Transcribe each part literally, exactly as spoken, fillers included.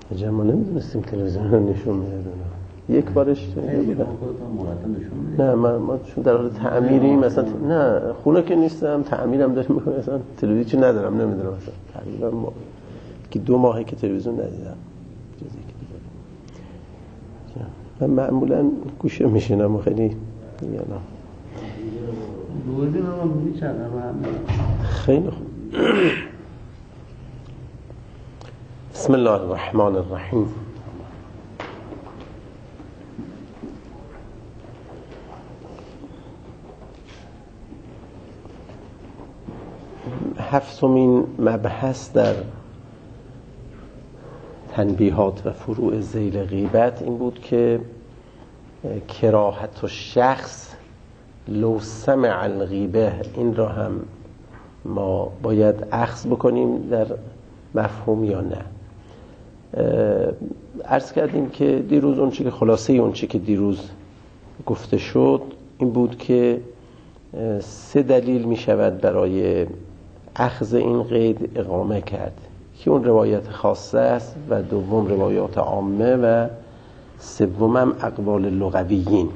عجب ما نمیدونستیم تلویزیون رو نشون میدن. یک بارش نه ما ما چون در حال تعمیریم مثلا نه خونه که نیستم تعمیرم داریم میکنم مثلا تلویزیون ندارم نمیدونم مثلا تقریبا ما که دو ماهه که تلویزیون ندیدم من معمولا گوشه میشینم و خیلی یا نه خیلی خوب. بسم الله الرحمن الرحیم. هفتمین مبحث در تنبیهات و فروع ذیل غیبت این بود که کراهت الشخص لو سمع الغیبه، این را هم ما باید اخذ بکنیم در مفهوم یا نه. عرض کردیم که دیروز اون چی که خلاصه اون چی که دیروز گفته شد این بود که سه دلیل می شود برای اخذ این قید اقامه کرد که اون روایت خاصه است و دوم روایات عامه و سومم اقوال لغویین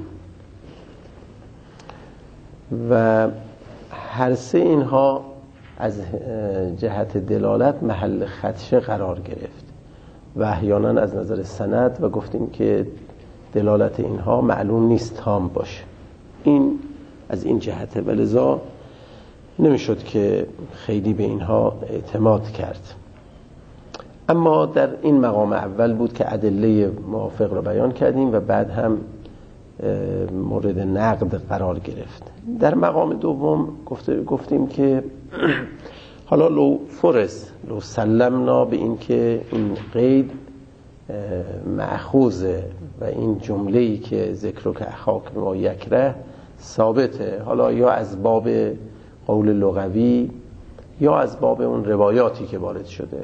و هر سه اینها از جهت دلالت محل خدشه قرار گرفت و احیانا از نظر سند و گفتیم که دلالت اینها معلوم نیست تام باشه. این از این جهت ولذا نمیشد که خیلی به اینها اعتماد کرد. اما در این مقام اول بود که ادله موافق را بیان کردیم و بعد هم مورد نقد قرار گرفت. در مقام دوم گفتیم که حالا لو فرض لو سلمنا به این که این قید مأخوذه و این جمله‌ای که ذکر که اخاک ما یکره ثابته، حالا یا از باب قول لغوی یا از باب اون روایاتی که وارد شده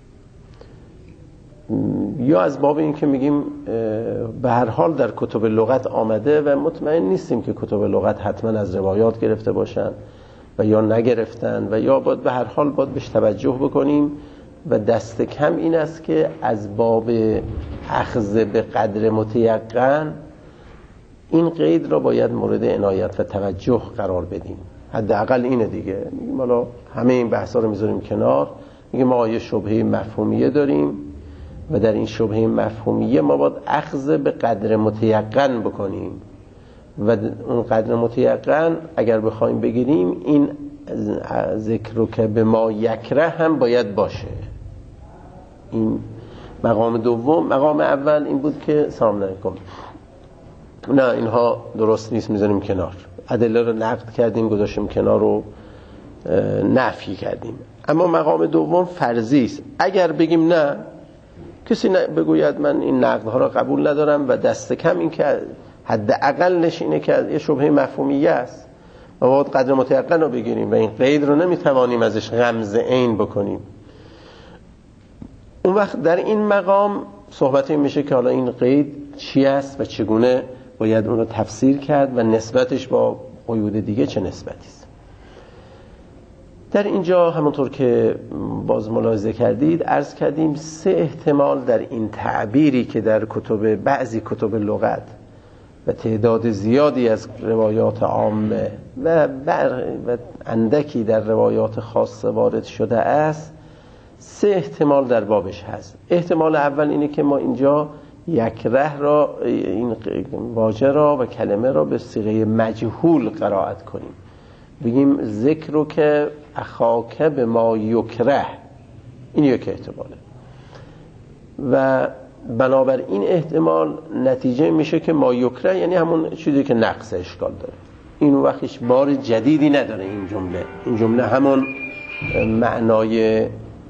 یا از باب این که میگیم به هر حال در کتب لغت آمده و مطمئن نیستیم که کتب لغت حتما از روایات گرفته باشن و یا نگرفتن و یا باید به هر حال باید بهش توجه بکنیم و دست کم این است که از باب اخذ به قدر متیقن این قید را باید مورد عنایت و توجه قرار بدیم. حداقل اینه دیگه. میگیم حالا همه این بحثا رو میذاریم کنار، میگیم ما یه شبهه مفهومیه داریم و در این شبهه مفهومیه ما باید اخذ به قدر متیقن بکنیم و اون قدر متیقن اگر بخوایم بگیریم این ذکر که به ما یکره هم باید باشه. این مقام دوم. مقام اول این بود که سلام علیکم نه اینها درست نیست میذاریم کنار، ادله رو نقد کردیم گذاشتیم کنار رو نفی کردیم. اما مقام دوم فرضی است. اگر بگیم نه کسی بگوید من این نقدها را قبول ندارم و دست کم این که حد اقلش اینه که یه شبهه مفهومیه است و باید قدر متیقن رو بگیریم و این قید رو نمیتوانیم ازش رمز عین بکنیم، اون وقت در این مقام صحبت این میشه که حالا این قید چی است و چگونه باید اون رو تفسیر کرد و نسبتش با قیود دیگه چه نسبتی است. در اینجا همونطور که باز ملاحظه کردید عرض کردیم سه احتمال در این تعبیری که در کتب بعضی کتب لغت و تعداد زیادی از روایات عامه و بر و اندکی در روایات خاصه وارد شده است، سه احتمال در بابش هست. احتمال اول اینه که ما اینجا یکره را این واژه را و کلمه را به صیغه مجهول قرائت کنیم، بگیم ذکر که اخاک به ما یکره. این یک احتماله و بنابر این احتمال نتیجه میشه که ما یکره یعنی همون چیزی که نقص اشکال داره. این وقتش بار جدیدی نداره. این جمله این جمله همون معنای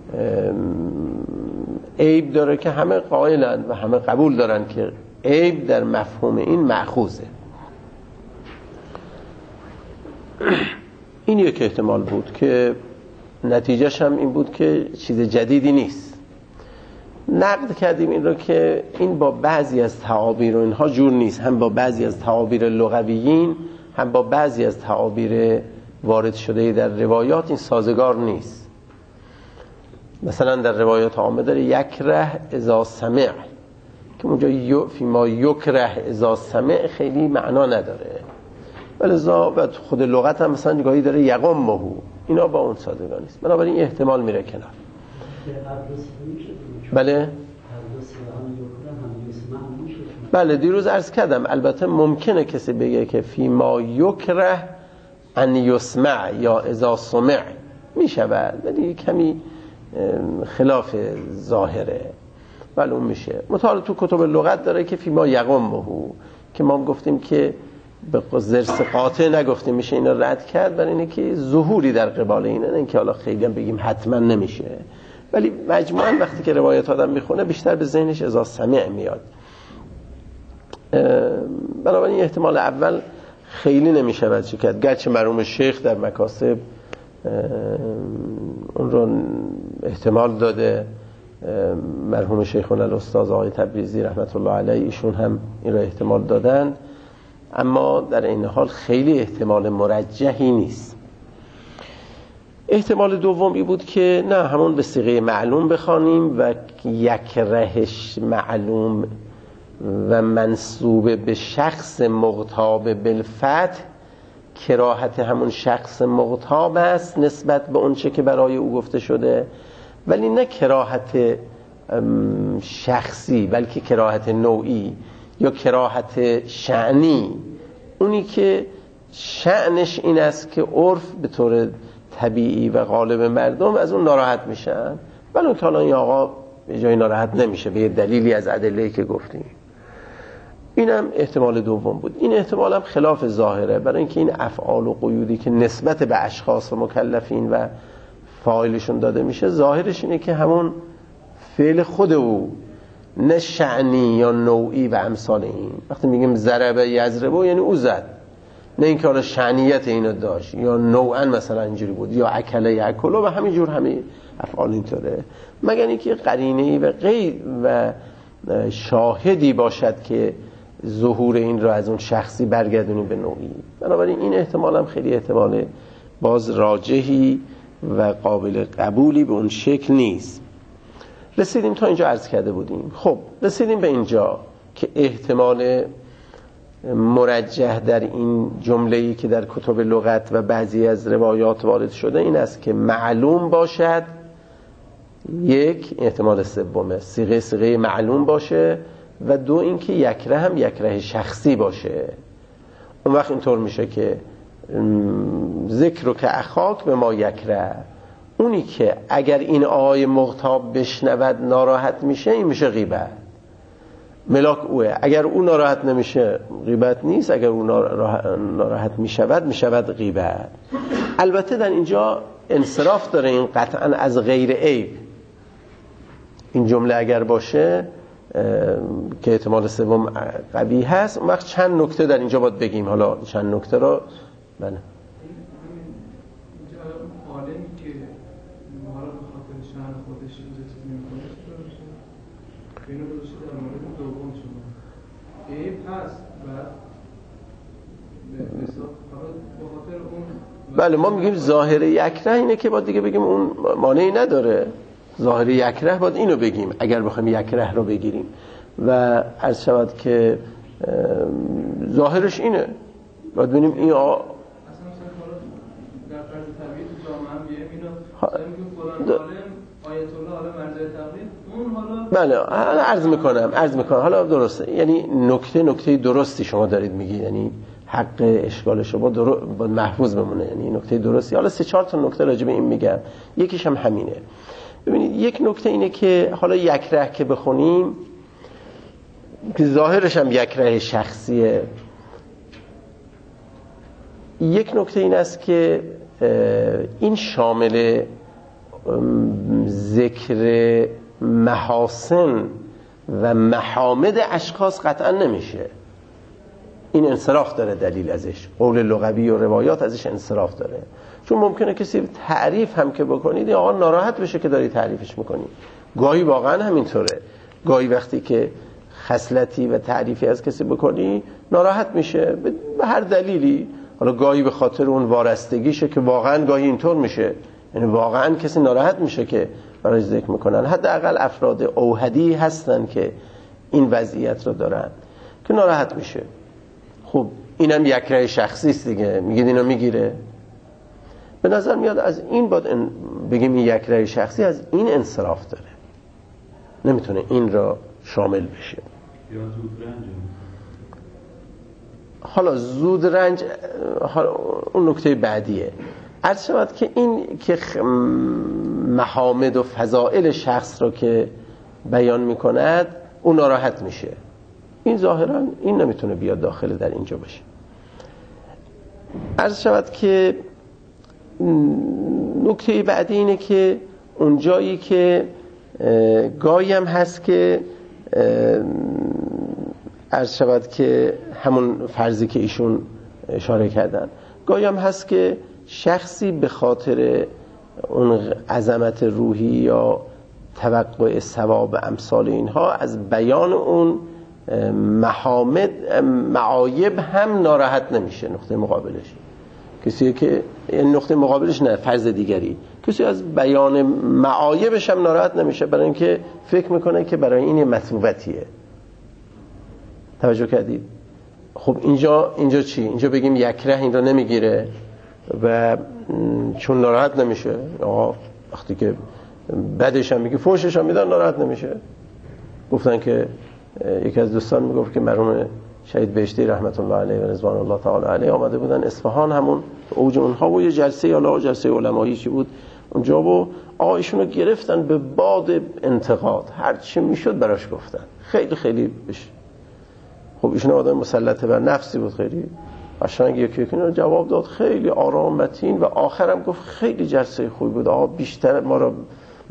عیب داره که همه قائلند و همه قبول دارن که عیب در مفهوم این مأخوذه. این یک احتمال بود که نتیجهش هم این بود که چیز جدیدی نیست. نقد کردیم این رو که این با بعضی از تعابیر و اینها جور نیست، هم با بعضی از تعابیر لغویین هم با بعضی از تعابیر وارد شده در روایات این سازگار نیست. مثلا در روایات عامه داره یکره اذا سمع، که اونجا یو فی ما یکره اذا سمع خیلی معنا نداره، ولذا بعد خود لغت هم مثلا گاهی داره یقمه، اینا با اون سادگی نیست، بنابراین این احتمال میره کنار. بله بله دیروز عرض کردم البته ممکنه کسی بگه که فی ما یکره ان یسمع یا اذا سمع میشود، ولی کمی خلاف ظاهره، بله اون میشه. مطالعه تو کتب لغت داره که فی ما یقمه، که ما گفتیم که به ضرس قاطع نگفتیم، میشه اینا رد کرد، برای اینه که ظهوری در قبال اینه، نه اینکه حالا خیلی هم بگیم حتما نمیشه، ولی مجموعاً وقتی که روایت آدم میخونه بیشتر به ذهنش اذا سمع میاد. بنابراین احتمال اول خیلی نمیشود چی کرد، گرچه مرحوم شیخ در مکاسب اون رو احتمال داده، مرحوم شیخون الاستاذ آقای تبریزی رحمت الله علیه ایشون هم این رو احتمال دادن، اما در این حال خیلی احتمال مرجحی نیست. احتمال دومی بود که نه همون به صیغه معلوم بخوانیم و یک رهش معلوم و منصوب به شخص مغتاب بالفتح، کراهت همون شخص مغتاب است نسبت به اون چه که برای او گفته شده، ولی نه کراهت شخصی بلکه کراهت نوعی یا کراهت شأنی، اونی که شأنش این است که عرف به طور طبیعی و غالب مردم از اون ناراحت میشن، ولی که حالا این آقا به جای ناراحت نمیشه به یه دلیلی از ادله‌ای که گفتیم. اینم احتمال دوم بود. این احتمال هم خلاف ظاهره، برای اینکه این افعال و قیودی که نسبت به اشخاص و مکلفین و فاعلشون داده میشه ظاهرش اینه که همون فعل خود او، نه شأنی یا نوعی و امثال این. وقتی میگیم ضربه یضربه یعنی او زد، نه اینکه حالا شأنیت اینو داشت یا نوعا مثلا اینجوری بود یا اکله یاکل و همینجور همین افعال اینطوره، مگر اینکه قرینه‌ای و غیر و شاهدی باشد که ظهور این را از اون شخصی برگردونیم به نوعی. بنابراین این احتمال هم خیلی احتمال باز راجحی و قابل قبولی به اون شکل نیست. رسیدیم تا اینجا عرض کرده بودیم. خب رسیدیم به اینجا که احتمال مرجح در این جمله‌ای که در کتب لغت و بعضی از روایات وارد شده این است که معلوم باشد، یک احتمال سومه صیغه صیغه معلوم باشه، و دو اینکه یکره هم یکره شخصی باشه. اون وقت اینطور میشه که ذکر رو که اخاک به ما یکره، اونی که اگر این آقای مغتاب بشنود ناراحت میشه این میشه غیبت، ملاک اوه. اگر او ناراحت نمیشه غیبت نیست، اگر او ناراحت میشود میشود غیبت. البته در اینجا انصراف داره این قطعا از غیر عیب، این جمله اگر باشه که احتمال سوم قوی هست، اون وقت چند نکته در اینجا باید بگیم. حالا چند نکته رو بله بله ما میگیم ظاهر یکره اینه که باید دیگه بگیم اون مانعی نداره، ظاهر یکره باید اینو بگیم اگر بخوایم یکره رو بگیریم، و عرض شود که ظاهرش اینه باید ببینیم این آ... اصلا در فرض طبیعی تو جامعه هم بیایم اینو فلان عالم آیت الله عالم مرجع تقلید اون حالا بله عرض میکنم عرض میکنم حالا درسته، یعنی نکته نکته درستی شما دارید میگی، یعنی حق اشکال شما در... باید محفوظ بمونه، یعنی نکته درستی. حالا سه چهار تا نکته راجع به این میگم، یکیش هم همینه. ببینید یک نکته اینه که حالا یکره که بخونیم که ظاهرش هم یکره شخصیه، یک نکته این است که این شامل ذکر محاسن و محامد اشخاص قطعا نمیشه. این انصراف داره دلیل ازش، قول لغوی و روایات ازش انصراف داره، چون ممکنه کسی تعریف هم که بکنید یا آقا ناراحت بشه که داری تعریفش میکنی. گاهی واقعا همینطوره، گاهی وقتی که خصلتی و تعریفی از کسی بکنی ناراحت میشه به هر دلیلی، حالا گاهی به خاطر اون وارستگیشه که واقعا گاهی اینطور میشه، یعنی واقعا کسی ناراحت میشه که برای ذکر میکنن، حداقل افراد اوحدی هستن که این وضعیت رو دارن که ناراحت میشه. خب اینم یک رأی شخصی است دیگه، میگید اینو میگیره. به نظر میاد از این باید بگیم این یک رأی شخصی از این انصراف داره، نمیتونه این را شامل بشه. یا زود رنج. حالا زود رنج اون نکته بعدیه. عرض شود که این که محامد و فضائل شخص رو که بیان میکند اون ناراحت میشه، این ظاهرا این نمیتونه بیاد داخل در اینجا باشه. عرض شود که نکته بعدی اینه که اون جایی که گاهی هم هست که عرض شود که همون فرضی که ایشون اشاره کردن، گاهی هم هست که شخصی به خاطر اون عظمت روحی یا توقع ثواب امثال اینها از بیان اون محامد معایب هم ناراحت نمیشه. نقطه مقابلش کسی که این نقطه مقابلش نه، فرض دیگری، کسی از بیان معایبش هم ناراحت نمیشه، برای اینکه فکر میکنه که برای این مثوبتیه. توجه کردید؟ خب اینجا اینجا چی؟ اینجا بگیم یکره این را نمیگیره و چون ناراحت نمیشه. آقا وقتی که بدش هم میگه فوشش هم میدن ناراحت نمیشه. گفتن که یکی از دوستان میگفت که مرحوم شهید بهشتی رحمت الله علیه و رضوان الله تعالی علیه آمده بودن اصفهان، همون اوج اونها و یه جلسه یا جلسه علمایی چی بود اونجا، و آقا ایشونو گرفتن به باد انتقاد، هر چی میشد براش گفتن، خیلی خیلی بشه. خب ایشون آدم مسلط بر نفسی بود، خیلی قشنگ یکی یکی رو جواب داد، خیلی آرام متین، و آخرم گفت خیلی جلسه خوبی بود آقا، بیشتر ما رو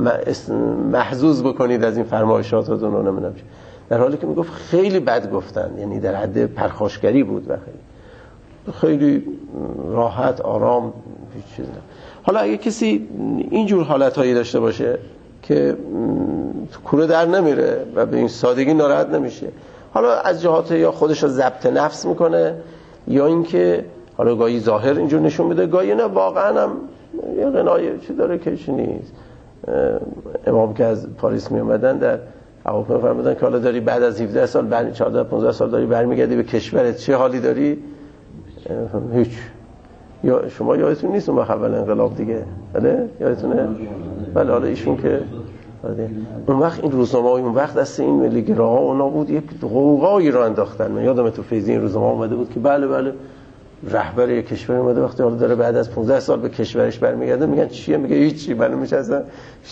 محظوظ بکنید از این فرمایشاتتون رو نمیدونم. در حالی که میگفت خیلی بد گفتن، یعنی در حد پرخاشگری بود و خیلی خیلی راحت آرام هیچ چیز نه. حالا اگه کسی اینجور حالتهایی داشته باشه که کوره در نمیره و به این سادگی ناراحت نمیشه، حالا از جهات یا خودش رو ضبط نفس میکنه یا اینکه حالا گاهی ظاهر اینجور نشون میده، گاهی نه واقعا هم یه قنایه چی داره که چی نیست. امام که از پاریس می اومدن در هواپیما فرمودن که حالا داری بعد از هفده سال بعد چهارده پانزده سال داری برمیگردی به کشورت، چه حالی داری؟ هیچ. یا شما یادتون نیست اون وقت اول انقلاب دیگه، بله یادتونه؟ بله حالا ایشون که اون وقت این روزنامه اون وقت دست این ملیگراها اونا بود، یک غوغایی رو انداختن. من یادم تو فیضی این روزنامه اومده بود که بله بله رهبر یک کشور اومده وقتی حالا داره بعد از پانزده سال به کشورش برمیگرده، میگن چیه؟ میگه هیچی، معلومه میشه اصلا.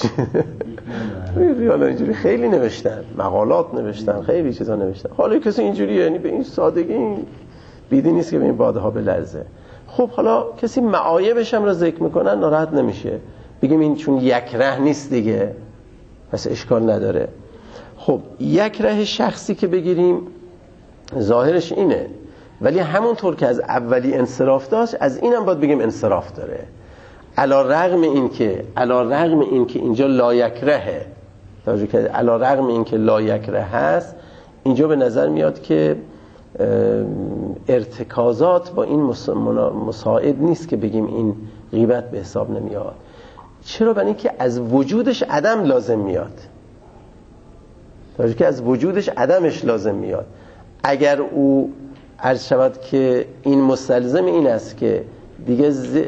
حالا اینجوری خیلی نوشتن، مقالات نوشتن، خیلی چیزا نوشتن. حالا کسی اینجوری یعنی به این سادگی بیدی نیست که به این بادها بلرزه. خب حالا کسی معایبش هم رو ذکر میکنن ناراحت نمیشه، بگیم این چون یک ره نیست دیگه پس اشکال نداره. خب یک ره شخصی که بگیریم ظاهرش اینه، ولی همونطور که از اولی انصراف داشت از اینم باید بگیم انصراف داره، علا رغم این که علا رغم این که اینجا لا یک رهه، توجه کنید، علا رغم این که لا یک ره هست، اینجا به نظر میاد که ارتکازات با این مساعد نیست که بگیم این غیبت به حساب نمیاد. چرا؟ برای اینکه از وجودش عدم لازم میاد، توجه که از وجودش عدمش لازم میاد. اگر او عرض شود که این مستلزم این است که دیگه ز...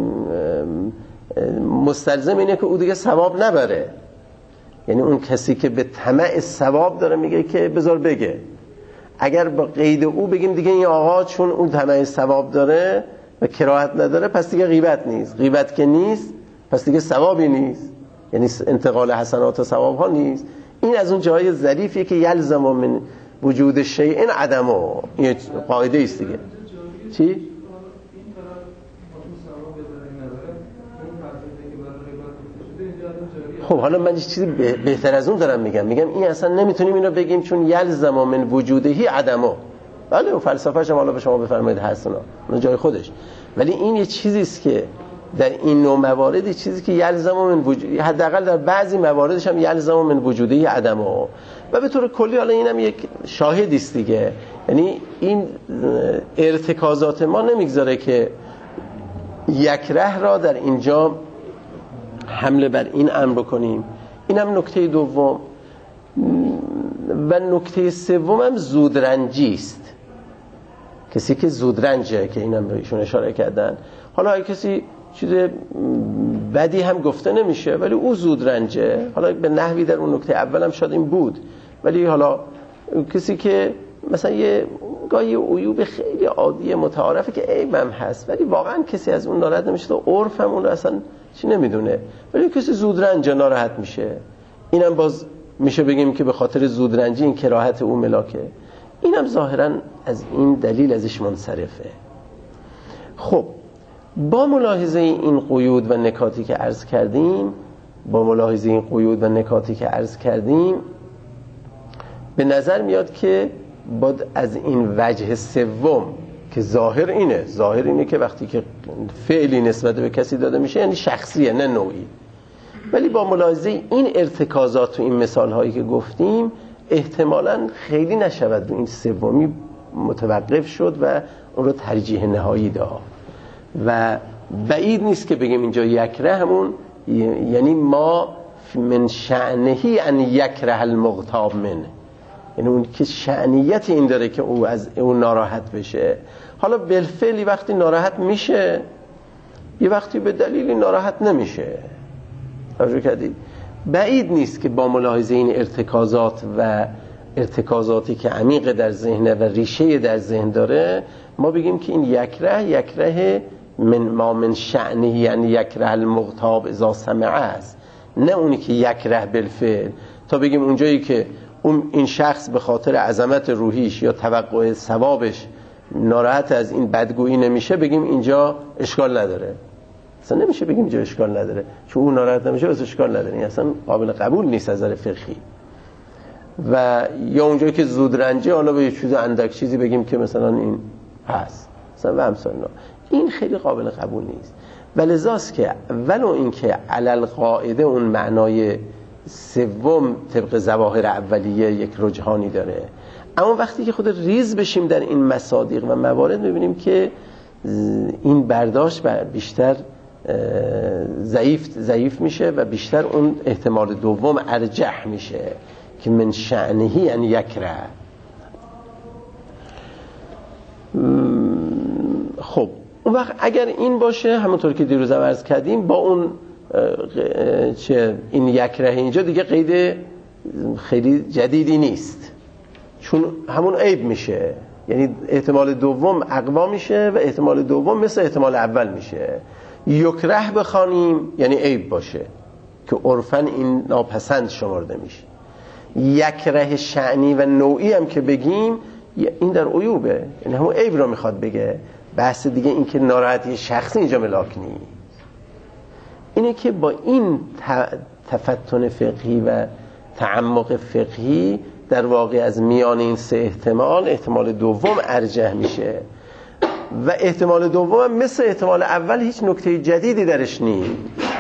مستلزم اینه که او دیگه ثواب نبره، یعنی اون کسی که به طمع ثواب داره میگه که بذار بگه، اگر با قید او بگیم دیگه این آقا چون اون طمع ثواب داره و کراهت نداره پس دیگه غیبت نیست، غیبت که نیست پس دیگه ثوابی نیست، یعنی انتقال حسنات و ثواب ها نیست. این از اون جای ظریفیه که یلزم من وجود شیء عدمه، این قاعده است دیگه. چی؟ خب حالا من چیزی بهتر از اون دارم میگم، میگم این اصلا نمیتونیم اینو بگیم چون یلزم من وجودهی عدمه. بله و فلسفه‌اش هم حالا به شما بفرمایید هستنا اون جای خودش، ولی این یه چیزی است که در این نوع موارد چیزی که یلزم من وجود، حداقل در بعضی مواردش هم یلزم من وجودهی عدمه، و به طور کلی حالا اینم یک شاهدی است دیگه. یعنی این ارتکازات ما نمیگذاره که یک ره را در اینجا حمله بر این امر بکنیم اینم نکته دوم. و نکته سوم هم زودرنجی است. کسی که زودرنجه که اینم بهشون اشاره کردن. حالا اگه کسی چیز بدی هم گفته نمیشه ولی او زودرنجه، حالا به نحوی در اون نکته اول هم شاید این بود، ولی حالا کسی که مثلا یه گاهی عیوب خیلی عادی متعارفه که عیبم هست ولی واقعا کسی از اون ناراحت نمیشه، تو عرف هم اون اصلا چی نمیدونه، ولی کسی زودرنجه ناراحت میشه، اینم باز میشه بگیم که به خاطر زودرنجی این کراهت او ملاکه. اینم ظاهرا از این دلیل ازش منصرفه. خب با ملاحظه این قیود و نکاتی که عرض کردیم با ملاحظه این قیود و نکاتی که عرض کردیم به نظر میاد که باید از این وجه سوم که ظاهر اینه ظاهر اینه که وقتی که فعلی نسبت به کسی داده میشه یعنی شخصیه نه نوعی، ولی با ملاحظه این ارتکازات و این مثال هایی که گفتیم احتمالاً خیلی نشود رو این سومی متوقف شد و اون رو ترجیح نهایی داد و بعید نیست که بگیم اینجا یکره همون یعنی ما من شأنهی ان یکره المغتاب من، یعنی اون که شأنیت این داره که او از اون ناراحت بشه. حالا بالفعلی وقتی ناراحت میشه یه وقتی به دلیلی ناراحت نمیشه. توجه کردید؟ بعید نیست که با ملاحظه این ارتکازات و ارتکازاتی که عمیق در ذهن و ریشه در ذهن داره ما بگیم که این یکره یکره من ما من شأنه یعنی یکره المغتاب اذا سمعه است، نه اونی که یکره بالفعل تا بگیم اونجایی که اون این شخص به خاطر عظمت روحیش یا توقع ثوابش ناراحت از این بدگویی نمیشه بگیم اینجا اشکال نداره. اصلا نمیشه بگیم اینجا اشکال نداره چون اون ناراحت نمیشه بس اشکال نداره، این اصلا قابل قبول نیست از نظر فقهی. و یا اونجایی که زودرنجه حالا به یه چیز اندک چیزی بگیم که مثلا این هست مثلا و امثال اینا، این خیلی قابل قبول نیست. ولذاست که ولو این که علل قاعده اون معنای سوم طبق ظواهر اولیه یک رجحانی داره، اما وقتی که خود ریز بشیم در این مصادیق و موارد میبینیم که این برداشت بیشتر ضعیف ضعیف میشه و بیشتر اون احتمال دوم ارجح میشه که من شأنهی یعنی یکره. خب اون وقت اگر این باشه همونطور که دیروز هم عرض کردیم با اون چه این یکره اینجا دیگه قید خیلی جدیدی نیست چون همون عیب میشه، یعنی احتمال دوم اقوا میشه و احتمال دوم مثل احتمال اول میشه. یکره بخوانیم یعنی عیب باشه که عرفاً این ناپسند شمرده میشه. یکره شأنی و نوعی هم که بگیم این در عیوبه، یعنی همون عیب رو میخواد بگه. بحث دیگه این که ناراحتی شخصی اینجا ملاک نیست. اینه که با این تفتن فقهی و تعمق فقهی در واقع از میان این سه احتمال احتمال دوم ارجح میشه و احتمال دوم مثل احتمال اول هیچ نکته جدیدی درش نیست،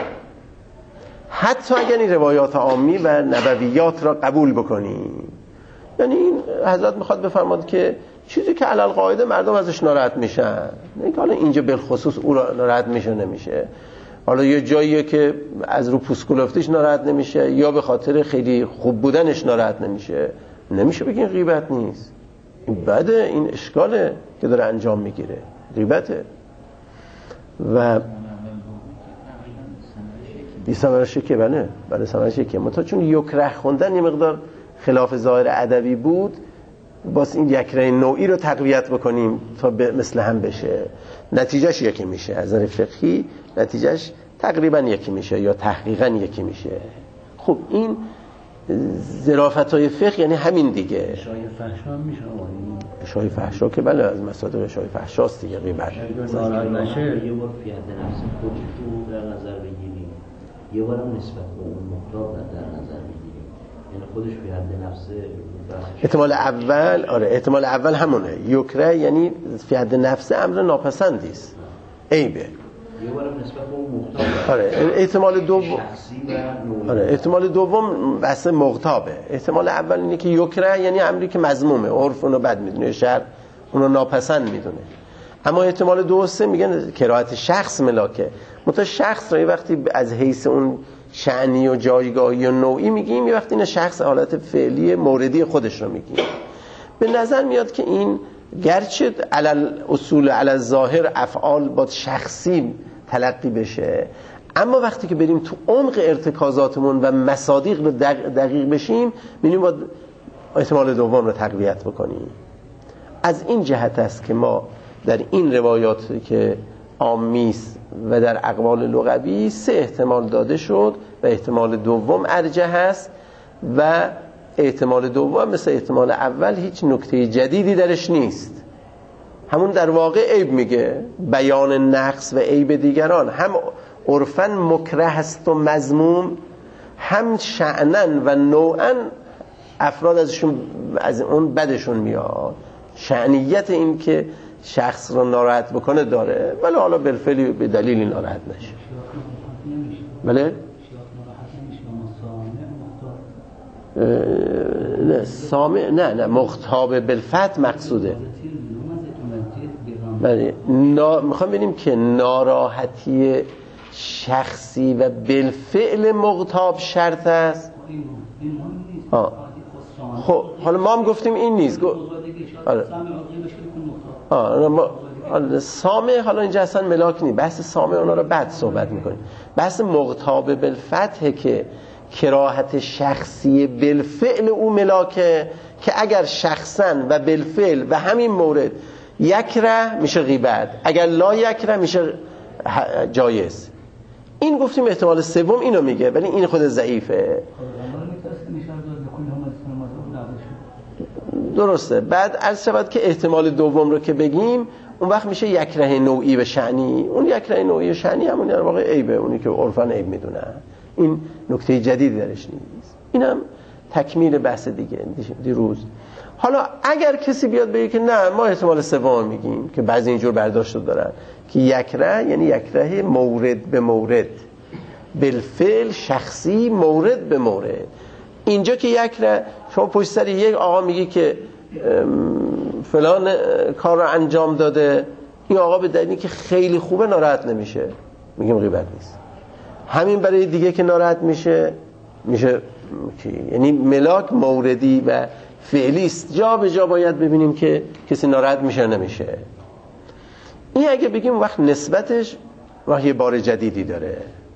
حتی اگر این روایات عامی و نبویات را قبول بکنیم. یعنی این حضرت میخواد بفرماد که چیزی که علل قاعده مردم ازش ناراحت میشن، نه که حالا اینجا بالخصوص او را ناراحت میشه نمیشه، حالا یه جاییه که از رو پوسکولفتیش ناراحت نمیشه یا به خاطر خیلی خوب بودنش ناراحت نمیشه، نمیشه بگین غیبت نیست. این بده، این اشکاله که داره انجام میگیره، غیبته. و این ثمرش که بله بله ثمرش که متا چون یکره خوندن یه مقدار خلاف ظاهر ادبی بود، باز این یکره نوعی رو تقویت بکنیم تا مثل هم بشه، نتیجهش یکی میشه. از نظر فقهی نتیجهش تقریبا یکی میشه یا تحقیقا یکی میشه. خب این ظرافت‌های فقه یعنی همین دیگه. اشای فحشا میشه آقایی؟ اشای فحشا که بله از مصادر اشای فحشاست دیگه، غیبت. ناراحت نشه یه بار فی حد نفس خودت رو در نظر بگیریم، یه بارم نسبت به اون محتاط در نظر بگیریم، یعنی خودش فی حد نفس. احتمال اول آره احتمال اول همونه، یکره یعنی فی حد نفس امر ناپسندی است، عیبه. یه بارم نسبت به اون محتاط. آره احتمال دوم شخصی و آره احتمال دوم بحث مغتابه. احتمال اول اینه که یکره یعنی امری که مذمومه، عرف اونو بد میدونه، شرع اونو ناپسند میدونه. اما احتمال دو و سه میگن کراهت شخص ملاکه. متا شخص را وقتی از حیث اون شأنی و جایگاهی و نوعی میگیم، یه وقت این شخص حالت فعلی موردی خودش رو میگیم. به نظر میاد که این گرچه علل اصول علل ظاهر افعال با شخصی تلقی بشه، اما وقتی که بریم تو عمق ارتکازاتمون و مصادیق رو دقیق بشیم می‌بینیم باید احتمال دوم رو تقویت بکنیم. از این جهت است که ما در این روایاتی که عامیست و در اقوال لغوی سه احتمال داده شد و احتمال دوم ارجح است و احتمال دوم مثل احتمال اول هیچ نکته جدیدی درش نیست، همون در واقع عیب میگه، بیان نقص و عیب دیگران هم عرفاً مکره است و مذموم، هم شأناً و نوعاً افراد ازشون از اون بدشون میاد. شأنیت این که شخص رو ناراحت بکنه داره، ولی حالا بالفعل به دلیلی ناراحت نشه. بله؟ نه سامع نه نه مخاطب بالفتح مقصوده. بله نا... میخوام ببینیم که ناراحتی شخصی و بالفعل مغتاب شرط است. آه. خب حالا ما هم گفتیم این نیست. گو... آره. آه ما سامع حالا اینجا اصلا ملاک نیست، بحث سامع اونا رو بعد صحبت میکنیم. بحث مغتاب بالفتح که کراهت شخصی بالفعل او ملاکه، که اگر شخصا و بالفعل و همین مورد یکره میشه غیبت، اگر لا یکره میشه جایز. این گفتیم احتمال سوم اینو میگه، ولی این خود ضعیفه. درسته. بعد عرض شود که احتمال دوم رو که بگیم اون وقت میشه یکره نوعی و شأنی. اون یکره نوعی و شأنی همون در واقع عیبه، اونی که عرفاً عیب میدونن. این نکته جدیدی درش نیست. اینم تکمیل بحث دیگه دیروز. حالا اگر کسی بیاد بگه که نه ما احتمال سوم میگیم، که بعضی اینجور برداشت دارن که یکره یعنی یکره مورد به مورد، بالفعل شخصی مورد به مورد. اینجا که یکره شما پشت سر یک آقا میگی که فلان کار رو انجام داده، این آقا به دلیلی که خیلی خوبه ناراحت نمیشه، میگیم غیبت نیست. همین برای دیگه که ناراحت میشه میشه یعنی ملاک موردی و فعلی است. جا به جا باید ببینیم که کسی ناراحت میشه نمیشه. این اگه بگیم وقت نسبتش وقت یه بار جدیدی داره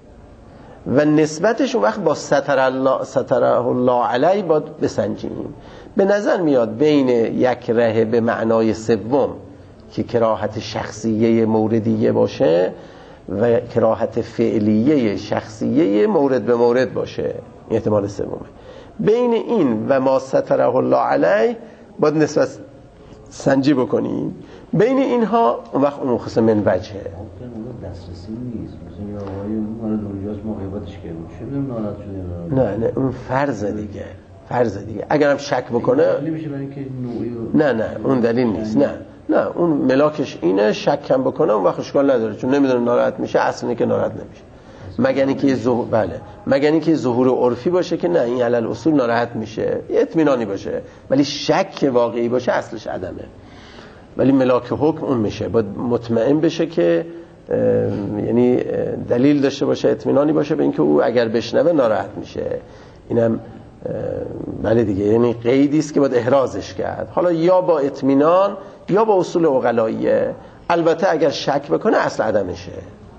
و نسبتش وقت با ستر الله ستره الله علی باید بسنجیم. به نظر میاد بین یک ره به معنای سوم که کراهت شخصیه موردیه باشه و کراهت فعلیه شخصیه مورد به مورد باشه، احتمال سومه. بین این و ما ستره الله علی باید نسبت سنجی بکنیم. بین اینها اون وقت اون خصم من وجهه دسترسی نیست. مثلا یه آقایی مال دنیاست موقعیتش که چه بدونم ناراحت شده. نه نه اون فرض دیگه، فرض دیگه. اگرم شک بکنه نمیشه برای اینکه نوعی نه نه اون دلیل نیست. نه نه اون ملاکش اینه، شک هم بکنه اون وقت اشکال نداره، چون نمیدونه ناراحت میشه، اصلا که ناراحت نمیشه. مگر اینکه ظهور بله مگر اینکه ظهور عرفی باشه که نه این علل اصول ناراحت میشه، اطمینانی باشه، ولی شک واقعی باشه اصلش عدمه. ولی ملاک حکم اون میشه، باید مطمئن بشه که یعنی دلیل داشته باشه، اطمینانی باشه به اینکه او اگر بشنوه ناراحت میشه. اینم بله دیگه، یعنی قیدی است که باید احرازش کرد، حالا یا با اطمینان یا با اصول عقلاییه. البته اگر شک بکنه اصل عدمشه.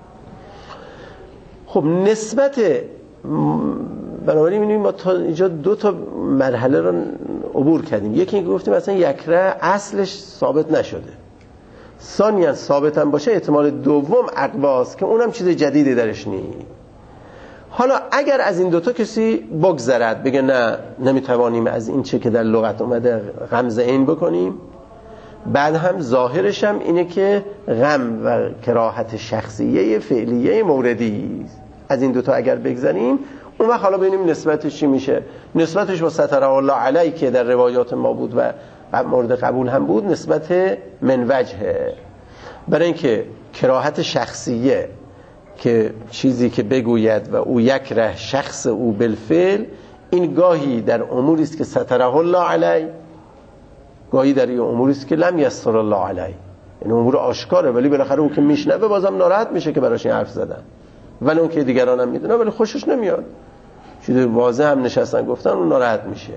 خب نسبت بنابراین می‌بینیم ما تا اینجا دو تا مرحله رو عبور کردیم. یکی اینکه گفتیم مثلا یکره اصلش ثابت نشده، ثانیاً ثابت هم باشه احتمال دوم اقواست که اونم چیز جدیدی درش نیست. حالا اگر از این دوتا کسی بگذرد بگه نه نمیتوانیم از این چه که در لغت اومده غمز عین بکنیم، بعد هم ظاهرش هم اینه که غم و کراهت شخصیه فعلیه موردی است، از این دوتا اگر بگذریم اون وقت حالا ببینیم نسبتش چی میشه. نسبتش با ستره الله علی که در روایات ما بود و مورد قبول هم بود نسبت من وجهه، برای اینکه کراهت شخصیه که چیزی که بگوید و او یک ره شخص او بالفعل، این گاهی در اموری است که ستره الله علی، گاهی در این اموری است که لم یستر الله علی، این امور آشکاره، ولی بالاخره او که میشنوه بازم ناراحت میشه که براش این حرف زدن. ولی اون که دیگران هم میدونه ولی خوشش نمیاد، چیز واضح هم نشستن گفتن، اون ناراحت میشه.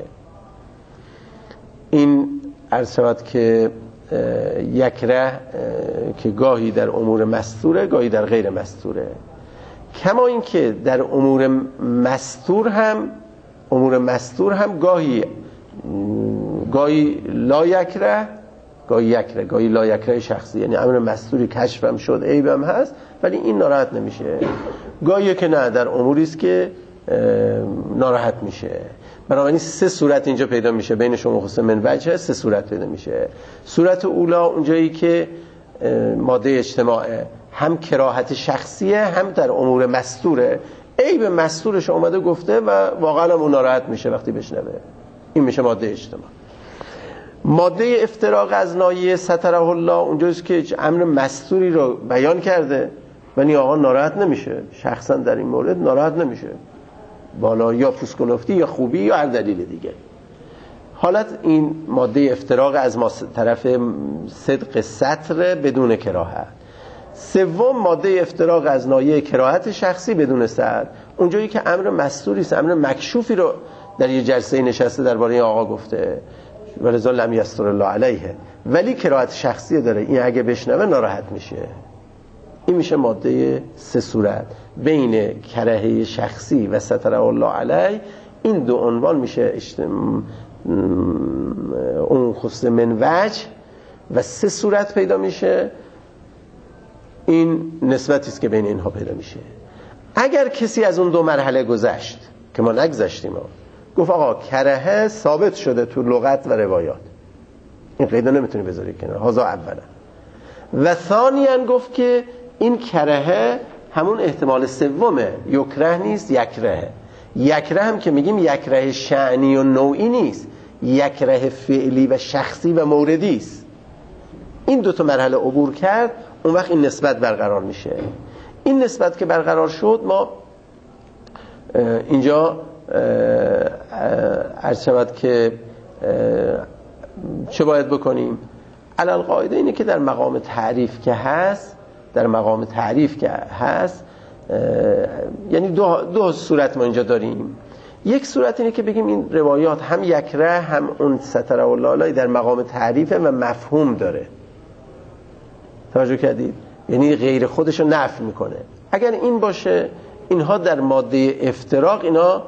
این عرض شود که یکره که گاهی در امور مستوره گاهی در غیر مستوره، کما این که در امور مستور هم امور مستور هم گاهی گاهی لا یکره گاهی یکره گاهی لا یکره شخصی، یعنی امر مستوری کشفم شد عیبم هست ولی این ناراحت نمیشه، گاهی که نه در اموری است که ناراحت میشه. بنابراین سه صورت اینجا پیدا میشه بین شما خصوص من وجه، سه صورت پیدا میشه. صورت اولا اونجایی که ماده اجتماعه، هم کراهت شخصیه هم در امور مستوره، عیب مستورش اومده گفته و واقعا هم اون ناراحت میشه وقتی بشنوه، این میشه ماده اجتماع. ماده افتراق از نایه ستره الله اونجاست که امر مستوری رو بیان کرده ولی آقا ناراحت نمیشه، شخصا در این مورد ناراحت نمیشه، بالا یا پوسکلفتی یا خوبی یا هر دلیل دیگه. حالت این ماده افتراق از ما طرف صدق سطر بدون کراهت. سوم ماده افتراق از نایه کراهت شخصی بدون سطر، اونجایی که امر مستوری است، امر مکشوفی رو در یه جلسه نشسته درباره آقا گفته ولذا لم یستر الله علیه، ولی کراهت شخصی داره، این اگه بشنوه ناراحت میشه. این میشه ماده سه صورت بین کرهه شخصی و ستر الله علیه. این دو عنوان میشه اجتم... اون خصوص من وجه و سه صورت پیدا میشه. این نسبتی است که بین اینها پیدا میشه. اگر کسی از اون دو مرحله گذشت که ما نگذشتیم، گفت آقا کرهه ثابت شده تو لغت و روایات، این قیدا نمیتونی بذاری کنار، هذا اولا. و ثانیاً گفت که این کرهه همون احتمال سومه، یکره نیست یکره. یکره هم که میگیم یکره شأنی و نوعی نیست، یکره فعلی و شخصی و موردی است. این دو تا مرحله عبور کرد، اون وقت این نسبت برقرار میشه. این نسبت که برقرار شد، ما اینجا عرض شود که چه باید بکنیم؟ علل قاعده اینه که در مقام تعریف که هست در مقام تعریف که هست یعنی دو, دو صورت ما اینجا داریم. یک صورت اینه که بگیم این روایات هم یکره هم اون ستره الله در مقام تعریفه و مفهوم داره. توجه کردید؟ یعنی غیر خودشو نفی میکنه. اگر این باشه، اینها در ماده افتراق اینا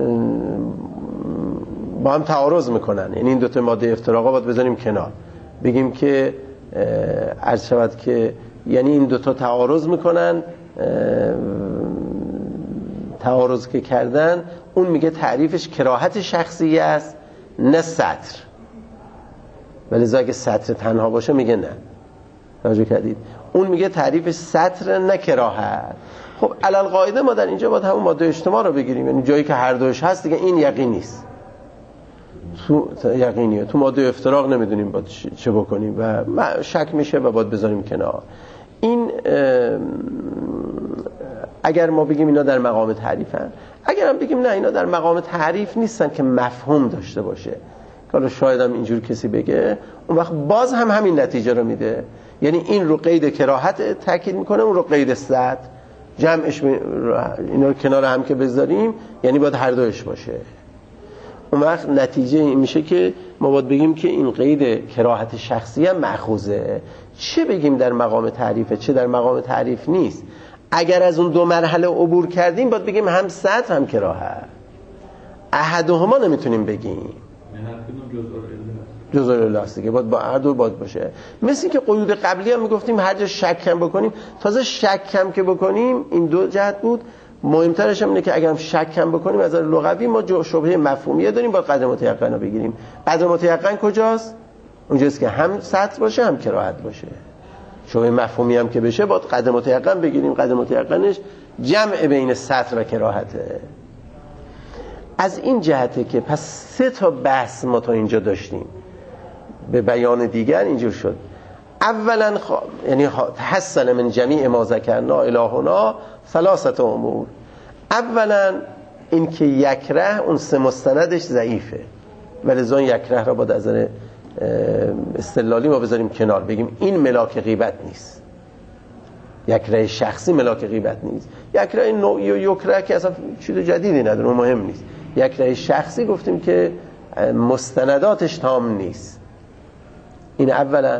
با هم تعارض میکنن، یعنی این دوتا ماده افتراقا باید بذاریم کنار، بگیم که عرض شود که یعنی این دوتا تعارض میکنن، تعارض که کردن اون میگه تعریفش کراهت شخصی است نه سطر، ولی اگه سطر تنها باشه میگه نه. توجه کردید؟ اون میگه تعریفش سطر نه کراهت. خب علل قاعده ما در اینجا باید همون ماده اجتماع رو بگیریم، یعنی جایی که هر دوش هست دیگه این یقین نیست، تو یقینیه. تو ماده افتراق نمیدونیم باید چه بکنیم و شک میشه و باید بذاریم کنار. این اگر ما بگیم اینا در مقام تعریفن، اگر هم بگیم نه اینا در مقام تعریف نیستن که مفهوم داشته باشه، حالا شاید هم اینجور کسی بگه، اون وقت باز هم همین نتیجه رو میده. یعنی این رو قید کراهت تاکید میکنه، اون رو قید سطر، جمعش اینا رو کنار هم که بذاریم یعنی باید هر دوش باشه. اون وقت نتیجه این میشه که ما باید بگیم که این قید کراهت شخصی هم مأخوذه. چه بگیم در مقام تعریفه چه در مقام تعریف نیست. اگر از اون دو مرحله عبور کردیم باید بگیم هم سطر هم کراهت. احدهما نمیتونیم بگیم، جزء العله است دیگه، باید با هر دو باید باشه. مثل این که قیود قبلی هم میگفتیم هر جا شک کم بکنیم، تازه شک کم که بکنیم این دو جهت بود. مهمترش هم اینه که اگر هم شک کم بکنیم از نظر لغوی ما شبهه مفهومیه داریم، باید قدر متیقن رو بگیریم. قدر متیقن کجاست؟ اونجاست که هم سطر باشه هم کراهت باشه. شبهه مفهومی هم که بشه باید قدر متیقن بگیریم. قدر متیقنش جمع بین سطر و کراهته. از این جهته که پس سه تا بحث ما تا اینجا داشتیم. به بیان دیگر اینجور شد. اولا خ... یعنی تحسن من جمیع ما ذکرنا الهنا ثلاثه امور. اولا این که یکره اون سه مستندش ضعیفه، ولذا یکره را باید از نظر استدلالی ما بذاریم کنار، بگیم این ملاک غیبت نیست. یکره شخصی ملاک غیبت نیست. یکره نوعی و یکره که اصلا چیز جدیدی نداره، مهم نیست. یکره شخصی گفتیم که مستنداتش تام نیست. این اولا.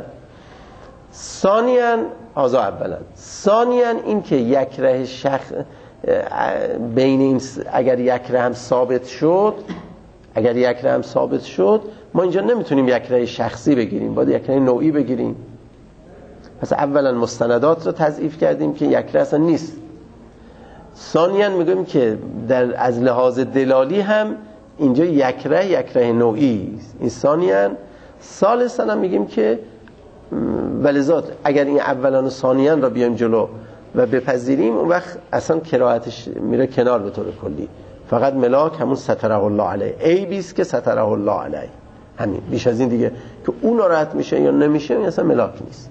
ثانیاً آزا اولا ثانیاً این که یکره شخص بین این اگر یکره هم ثابت شد اگر یکره هم ثابت شد ما اینجا نمیتونیم یکره شخصی بگیریم، باید یکره نوعی بگیریم. پس اولا مستندات رو تضعیف کردیم که یکره اصلا نیست. ثانیاً میگیم که در از لحاظ دلالی هم اینجا یکره یکره نوعی است. این ثانیاً. ثالثاً هم میگیم که ولذات اگر این اولا و ثانیاً را بیایم جلو و بپذیریم اون وقت اصلا قرائتش میره کنار به طور کلی. فقط ملاک همون ستره الله علیه عیبیست که ستره الله علیه، همین. بیش از این دیگه که اون ناراحت میشه یا نمیشه این اصلا ملاک نیست.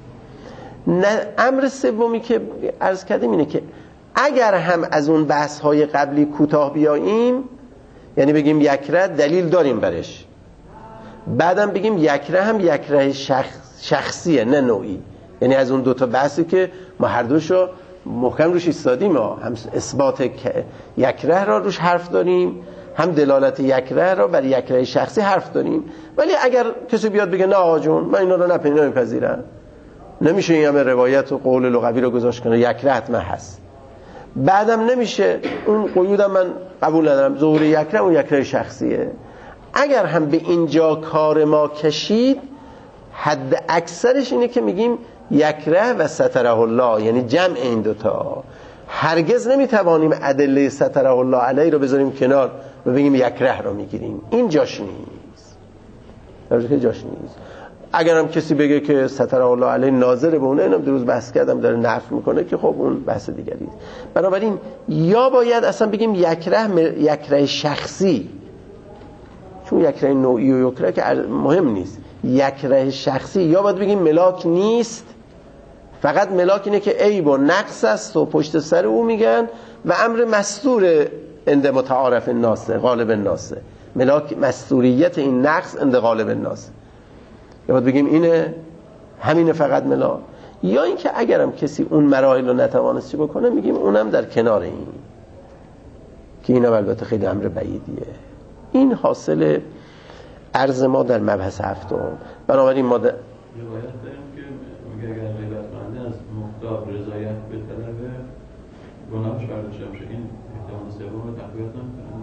نه. امر سومی که عرض کردیم اینه که اگر هم از اون بحث های قبلی کوتاه بیاییم، یعنی بگیم یکره دلیل داریم برش، بعدم بگیم یکره هم یکره شخص شخصیه نه نوعی، یعنی از اون دوتا بحثی که ما هر دوشو محکم روش ایستادیم، ما هم اثبات یکره را روش حرف داریم، هم دلالت یکره را بر یکره شخصی حرف داریم. ولی اگر کسی بیاد بگه نه آقا جون من اینا رو نمیپذیرم، نمیشه این همه روایت و قول لغوی رو گذاشت کنه، یکره حتما هست. بعدم نمیشه اون قیودم من قبول ندارم، ظهور یکره اون یکره شخصیه. اگر هم به اینجا کار ما کشید، حد اکثرش اینه که میگیم یکره و ستره الله، یعنی جمع این دوتا. هرگز نمیتوانیم ادله ستره الله علیه رو بذاریم کنار و بگیم یکره رو میگیریم، این جاش نیست، درسته جاش نیست. اگر هم کسی بگه که ستره الله علیه ناظر به اونه، اینم دیروز بحث کردم داره نفی میکنه که خب اون بحث دیگری. بنابراین یا باید اصلا بگیم یکره یکره شخصی، چون یکره نوعی و یکره که مهم نیست، یکره شخصی، یا باید بگیم ملاک نیست، فقط ملاک اینه که عیب و نقص است و پشت سر او میگن و امر مستور عند متعارف الناس غالب الناس، ملاک مستوریت این نقص عند غالب الناس. یا باید بگیم اینه همینه فقط ملاک، یا اینکه اگرم کسی اون مراحل رو نتوانست چی بکنه میگیم اونم در کنار این، که اینم البته خیلی امر بعیدیه. این حاصل عرض ما در مبحث هفتم. بنابراین ما در روایت داریم که میگه اگر غیبت کننده از مختار رضایت به طلب گناهش برداشته میشه، این احتمال سوم رو تقویت نمیکنه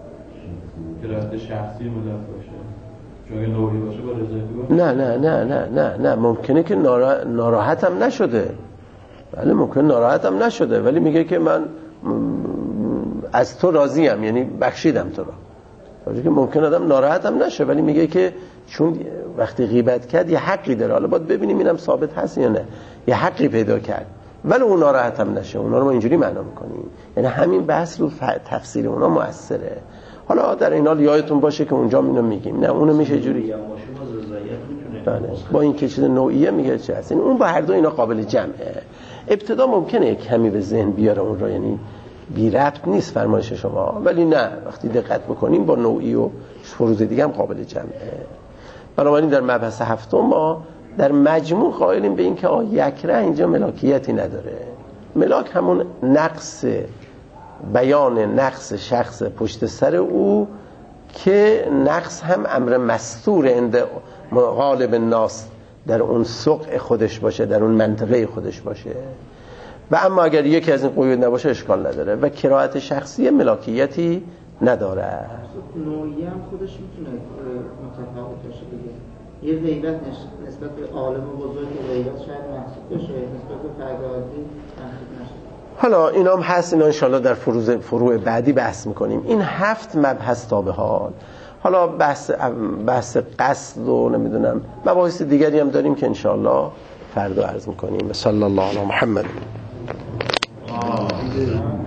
که رفت شخصی ملف باشه، چون اگه نوعی باشه با رضایتی باشه. نه نه نه نه نه نه ممکنه که نارا... ناراحت هم نشده، بله ممکنه ناراحت هم نشده، ولی میگه که من از تو راضیم، یعنی بخشیدم تو را. که ممکن آدم ناراحت هم نشه ولی میگه که چون وقتی غیبت کرد یه حقی داره، حالا باید ببینیم اینم ثابت هست یا نه، یه حقی پیدا کرد ولی اون ناراحت هم نشه. اونا رو ما اینجوری معنا میکنیم، یعنی همین بحث رو تفسیر اونا موثره. حالا در این حال یادتون باشه که اونجا اینو میگیم، نه اونو میشه جوری بله. با این که چیز نوعیه میگه چه هست، اون با هر دو اینا قابل جمعه. ابتدا ممکنه کمی به ذهن بیاره اون رو، یعنی بی ربط نیست فرمایش شما، ولی نه وقتی دقت بکنیم با نوعی و فروض دیگه هم قابل جمعه. بنابراین در مبحث هفتم ما در مجموع قائلیم به این که آه یکره اینجا ملاکیتی نداره. ملاک همون نقص، بیان نقص شخص پشت سر او که نقص هم امر مستور عند غالب الناس در اون سقع خودش باشه، در اون منطقه خودش باشه. و اما اگر یکی از این قیود نباشه اشکال نداره و قرائت شخصی ملاکیتی نداره. نوعی هم خودش میتونه متفاوت باشه دیگه. یه غیبت نسبت به عالم بزرگ غیبت شاید محسوب بشه، نسبت به فرد عادی محسوب نشه. حالا اینا هم هست، اینا انشالله در فروز فروع بعدی بحث میکنیم. این هفت مبحث تا به حال. حالا بحث بحث قصد و نمیدونم مباحث دیگری هم داریم که انشالله فردا عرض میکنیم. صلی الله علی محمد.